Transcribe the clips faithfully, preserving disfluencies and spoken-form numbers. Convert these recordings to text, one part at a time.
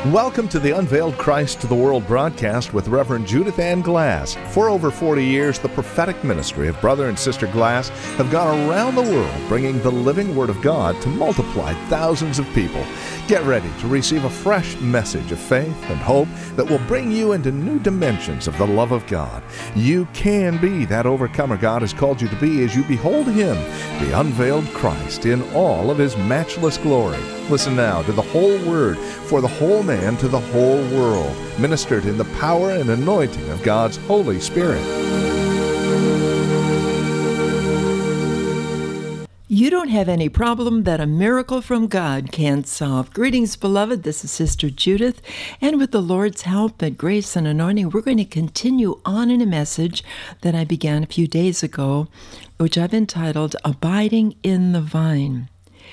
Welcome to the Unveiled Christ to the World broadcast with Reverend Judith Ann Glass. For over forty years, the prophetic ministry of Brother and Sister Glass have gone around the world bringing the living Word of God to multiply thousands of people. Get ready to receive a fresh message of faith and hope that will bring you into new dimensions of the love of God. You can be that overcomer God has called you to be as you behold Him, the unveiled Christ, in all of His matchless glory. Listen now to the whole Word for the whole man to the whole world, ministered in the power and anointing of God's Holy Spirit. You don't have any problem that a miracle from God can't solve. Greetings, beloved. This is Sister Judith, and with the Lord's help and grace and anointing, we're going to continue on in a message that I began a few days ago, which I've entitled Abiding in the Vine.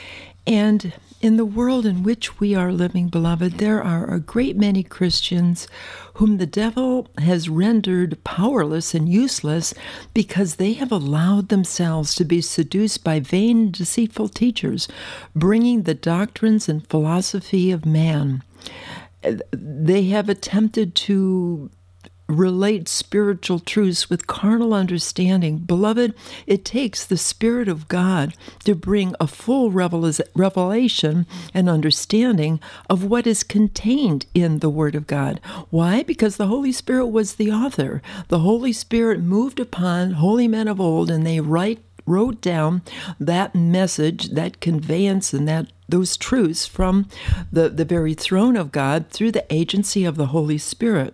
And in the world in which we are living, beloved, there are a great many Christians whom the devil has rendered powerless and useless because they have allowed themselves to be seduced by vain and deceitful teachers, bringing the doctrines and philosophy of man. They have attempted to relate spiritual truths with carnal understanding. Beloved, it takes the Spirit of God to bring a full revelation and understanding of what is contained in the Word of God. Why? Because the Holy Spirit was the author. The Holy Spirit moved upon holy men of old, and they write, wrote down that message, that conveyance, and that those truths from the, the very throne of God through the agency of the Holy Spirit.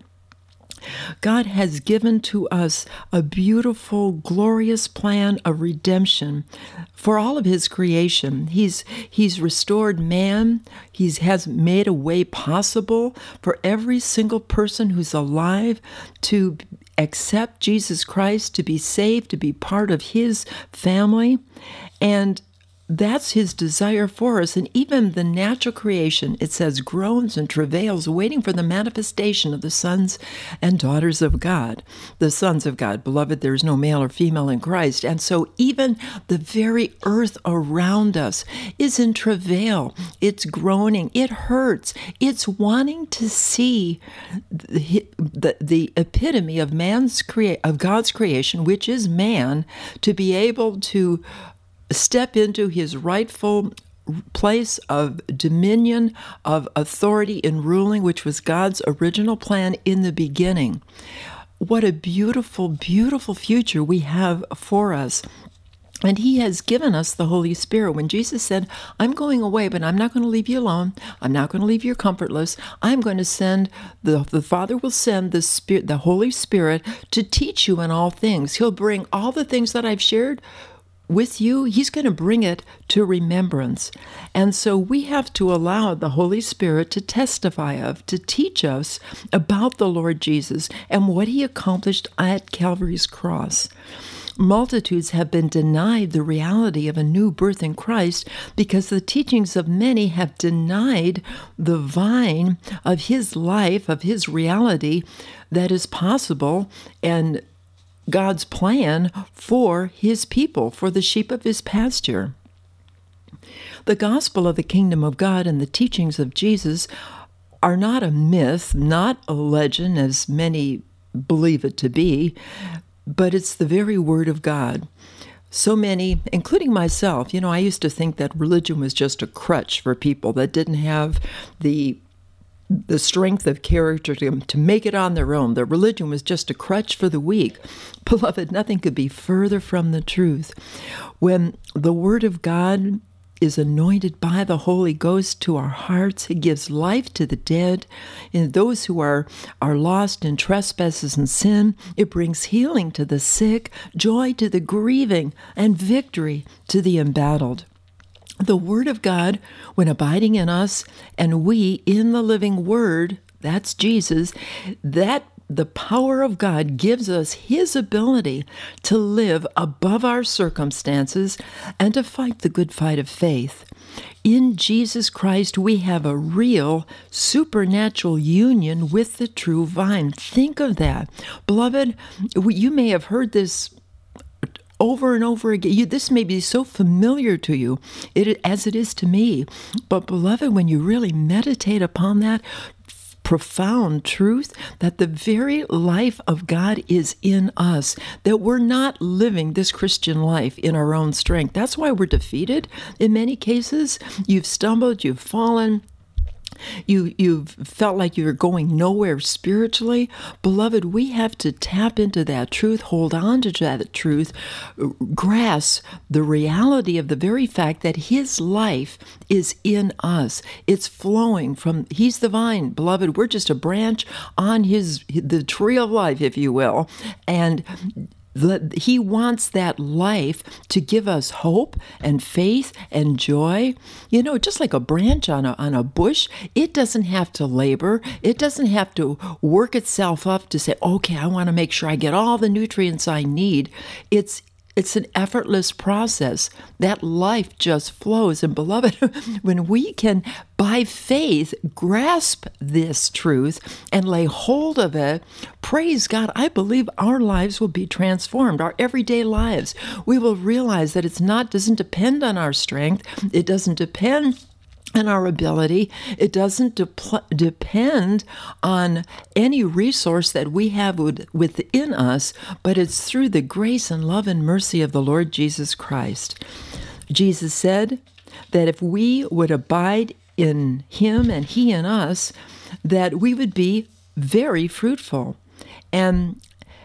God has given to us a beautiful, glorious plan of redemption for all of His creation. He's He's restored man. He has made a way possible for every single person who's alive to accept Jesus Christ, to be saved, to be part of His family. And that's His desire for us. And even the natural creation, it says, groans and travails, waiting for the manifestation of the sons and daughters of God. The sons of God. Beloved, there is no male or female in Christ. And so even the very earth around us is in travail. It's groaning. It hurts. It's wanting to see the, the, the epitome of man's crea- of God's creation, which is man, to be able to step into his rightful place of dominion, of authority in ruling, which was God's original plan in the beginning. What a beautiful, beautiful future we have for us. And He has given us the Holy Spirit. When Jesus said, I'm going away, but I'm not going to leave you alone. I'm not going to leave you comfortless. I'm going to send, the, the Father will send the Spirit, the Holy Spirit to teach you in all things. He'll bring all the things that I've shared with you. He's going to bring it to remembrance. And so we have to allow the Holy Spirit to testify of, to teach us about the Lord Jesus and what He accomplished at Calvary's cross. Multitudes have been denied the reality of a new birth in Christ because the teachings of many have denied the vine of His life, of His reality that is possible and God's plan for His people, for the sheep of His pasture. The gospel of the kingdom of God and the teachings of Jesus are not a myth, not a legend, as many believe it to be, but it's the very Word of God. So many, including myself, you know, I used to think that religion was just a crutch for people that didn't have the the strength of character to, to make it on their own. That religion was just a crutch for the weak. Beloved, nothing could be further from the truth. When the Word of God is anointed by the Holy Ghost to our hearts, it gives life to the dead and those who are, are lost in trespasses and sin. It brings healing to the sick, joy to the grieving, and victory to the embattled. The Word of God, when abiding in us, and we in the living Word, that's Jesus, that the power of God gives us His ability to live above our circumstances and to fight the good fight of faith. In Jesus Christ, we have a real supernatural union with the true vine. Think of that. Beloved, you may have heard this over and over again. You, this may be so familiar to you it, as it is to me. But beloved, when you really meditate upon that, profound truth that the very life of God is in us, that we're not living this Christian life in our own strength. That's why we're defeated in many cases. You've stumbled, you've fallen. You, you've felt like you're going nowhere spiritually. Beloved, we have to tap into that truth, hold on to that truth, grasp the reality of the very fact that His life is in us. It's flowing from, He's the vine, beloved. We're just a branch on His, the tree of life, if you will. And He wants that life to give us hope and faith and joy. You know, just like a branch on a, on a bush, it doesn't have to labor. It doesn't have to work itself up to say, okay, I want to make sure I get all the nutrients I need. It's It's an effortless process. That life just flows. And beloved, when we can, by faith, grasp this truth and lay hold of it, praise God, I believe our lives will be transformed, our everyday lives. We will realize that it's not, doesn't depend on our strength. It doesn't depend and our ability. It doesn't de- depend on any resource that we have would, within us, but it's through the grace and love and mercy of the Lord Jesus Christ. Jesus said that if we would abide in Him and He in us, that we would be very fruitful. And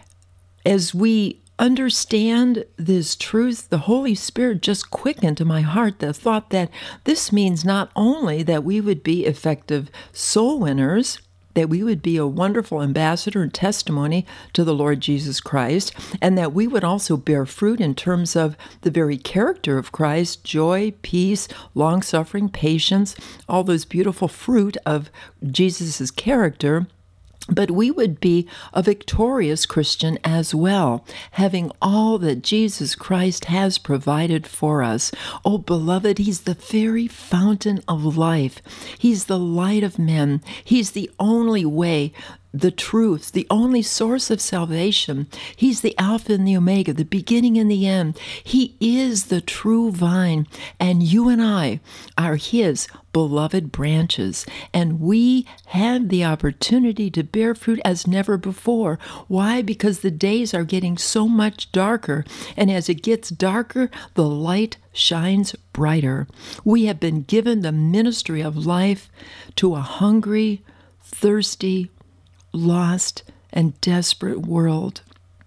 as we understand this truth, the Holy Spirit just quickened to my heart the thought that this means not only that we would be effective soul winners, that we would be a wonderful ambassador and testimony to the Lord Jesus Christ, and that we would also bear fruit in terms of the very character of Christ, joy, peace, long-suffering, patience, all those beautiful fruit of Jesus' character. But we would be a victorious Christian as well, having all that Jesus Christ has provided for us. Oh, beloved, He's the very fountain of life. He's the light of men. He's the only way, the truth, the only source of salvation. He's the Alpha and the Omega, the beginning and the end. He is the true vine, and you and I are His beloved branches, and we have the opportunity to bear fruit as never before. Why? Because the days are getting so much darker, and as it gets darker, the light shines brighter. We have been given the ministry of life to a hungry, thirsty, lost, and desperate world.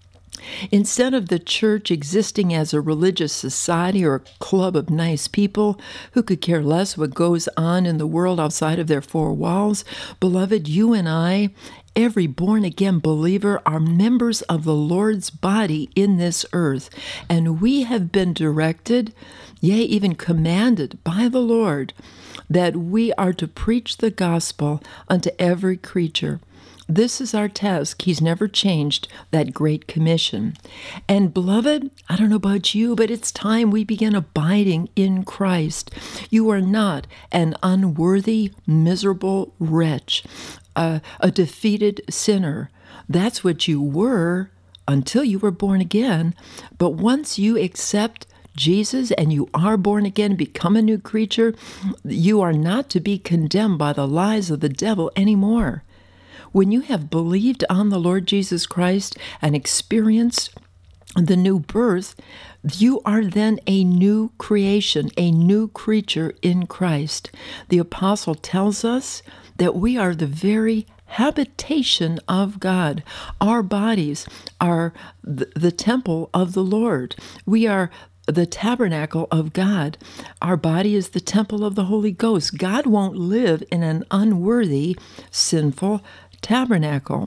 Instead of the church existing as a religious society or a club of nice people who could care less what goes on in the world outside of their four walls, beloved, you and I, every born-again believer, are members of the Lord's body in this earth, and we have been directed, yea, even commanded by the Lord, that we are to preach the gospel unto every creature. This is our task. He's never changed that great commission. And beloved, I don't know about you, but it's time we begin abiding in Christ. You are not an unworthy, miserable wretch, a, a defeated sinner. That's what you were until you were born again. But once you accept Jesus and you are born again, become a new creature, you are not to be condemned by the lies of the devil anymore. When you have believed on the Lord Jesus Christ and experienced the new birth, you are then a new creation, a new creature in Christ. The apostle tells us that we are the very habitation of God. Our bodies are the, the temple of the Lord. We are the tabernacle of God. Our body is the temple of the Holy Ghost. God won't live in an unworthy, sinful tabernacle.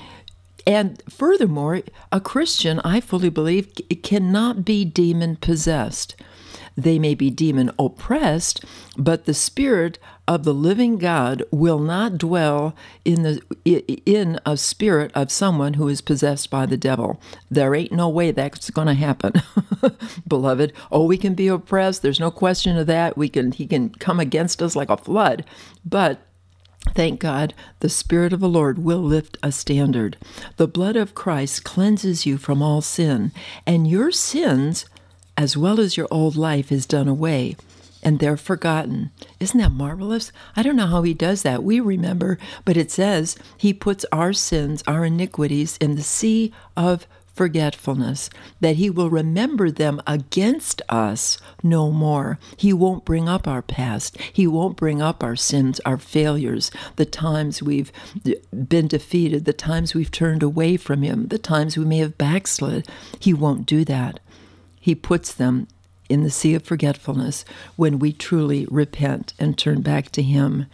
And furthermore, a Christian, I fully believe, cannot be demon-possessed. They may be demon-oppressed, but the Spirit of the living God will not dwell in the in a spirit of someone who is possessed by the devil. There ain't no way that's going to happen, beloved. Oh, we can be oppressed. There's no question of that. We can. He can come against us like a flood, but thank God, the Spirit of the Lord will lift a standard. The blood of Christ cleanses you from all sin, and your sins, as well as your old life, is done away. and they're forgotten. Isn't that marvelous? I don't know how he does that. We remember, but it says he puts our sins, our iniquities in the sea of forgetfulness, that he will remember them against us no more. He won't bring up our past. He won't bring up our sins, our failures, the times we've been defeated, the times we've turned away from him, the times we may have backslid. He won't do that. He puts them in the sea of forgetfulness when we truly repent and turn back to him.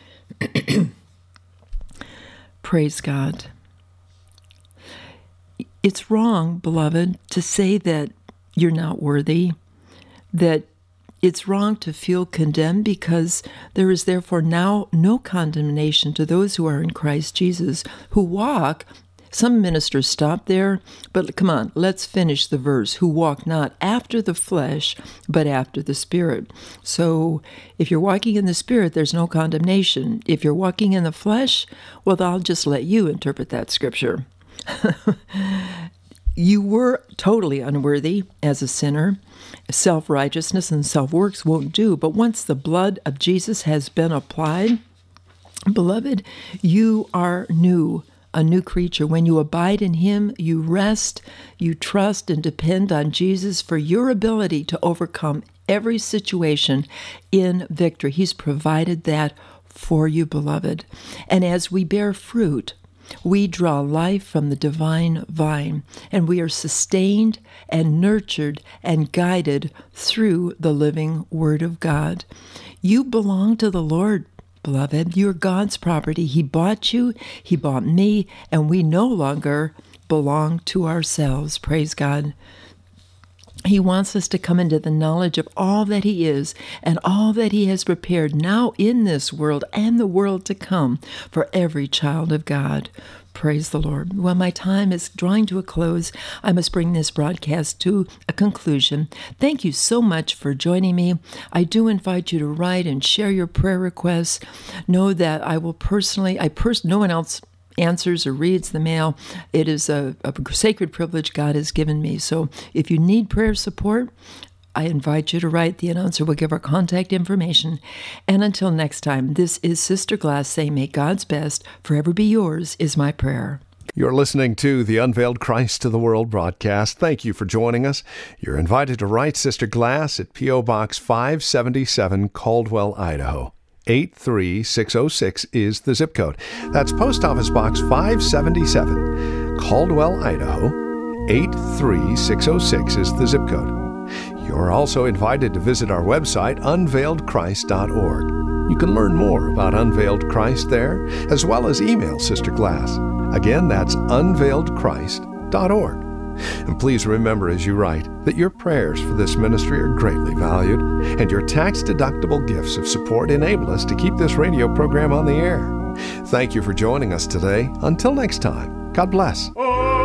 Praise God. It's wrong, beloved, to say that you're not worthy, that it's wrong to feel condemned, because there is therefore now no condemnation to those who are in Christ Jesus, who walk. Some ministers stop there, but come on, let's finish the verse. Who walk not after the flesh, but after the Spirit. So if you're walking in the Spirit, there's no condemnation. If you're walking in the flesh, well, I'll just let you interpret that scripture. You were totally unworthy as a sinner. Self-righteousness and self-works won't do. But once the blood of Jesus has been applied, beloved, you are new, a new creature. When you abide in him, you rest, you trust and depend on Jesus for your ability to overcome every situation in victory. He's provided that for you, beloved. And as we bear fruit, we draw life from the divine vine, and we are sustained and nurtured and guided through the living Word of God. You belong to the Lord, beloved. You're God's property. He bought you, he bought me, and we no longer belong to ourselves. Praise God. He wants us to come into the knowledge of all that he is and all that he has prepared now in this world and the world to come for every child of God. Praise the Lord. Well, my time is drawing to a close. I must bring this broadcast to a conclusion. Thank you so much for joining me. I do invite you to write and share your prayer requests. Know that I will personally, I pers- no one else answers or reads the mail. It is a, a sacred privilege God has given me. So if you need prayer support, I invite you to write. The announcer will give our contact information. And until next time, this is Sister Glass saying, may God's best forever be yours is my prayer. You're listening to the Unveiled Christ to the World broadcast. Thank you for joining us. You're invited to write Sister Glass at P O. Box five seventy-seven, Caldwell, Idaho. eight three six oh six is the zip code. That's Post Office Box five seventy-seven, Caldwell, Idaho. eight three six oh six is the zip code. You're also invited to visit our website, unveiled christ dot org. You can learn more about Unveiled Christ there, as well as email Sister Glass. Again, that's unveiled christ dot org. And please remember as you write that your prayers for this ministry are greatly valued, and your tax-deductible gifts of support enable us to keep this radio program on the air. Thank you for joining us today. Until next time, God bless.